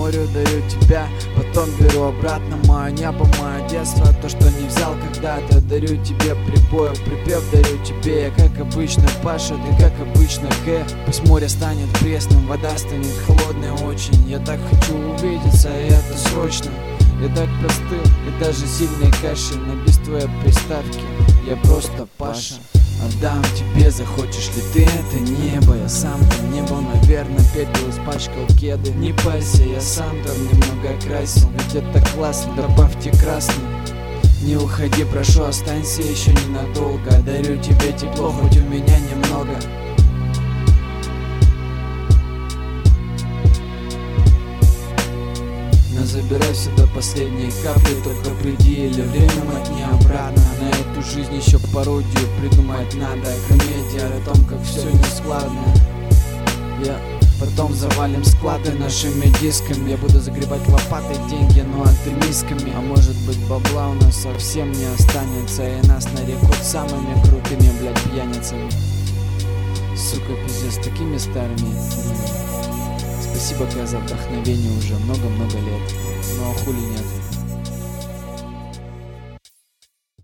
морю дарю тебя, потом беру обратно мое небо, мое детство, то, что не взял когда-то. Дарю тебе припев, припев дарю тебе. Я как обычно Паша, ты как обычно К. Пусть море станет пресным, вода станет холодной очень. Я так хочу увидеться, и это срочно. Я так простыл, и даже сильный кашель, но без твоей приставки я просто Паша. Отдам тебе, захочешь ли ты это небо. Я сам там не был, наверное, пепел испачкал кеды. Не парься, я сам там немного красил, ведь это классно, добавьте красный. Не уходи, прошу, останься еще ненадолго. Дарю тебе тепло, хоть у меня немного. Но забирай все до последней капли, только приди или время мотни обратно. На эту жизнь еще пародию придумать надо. Комедия о том, как все нескладно. Потом завалим склады нашими дисками. Я буду загребать лопатой деньги, но оптимистками. А может быть бабла у нас совсем не останется, и нас нарекут самыми крутыми, блядь, пьяницами. Сука, пиздец, такими старыми. Спасибо, Ка, за вдохновение уже много-много лет. Ну а хули нет.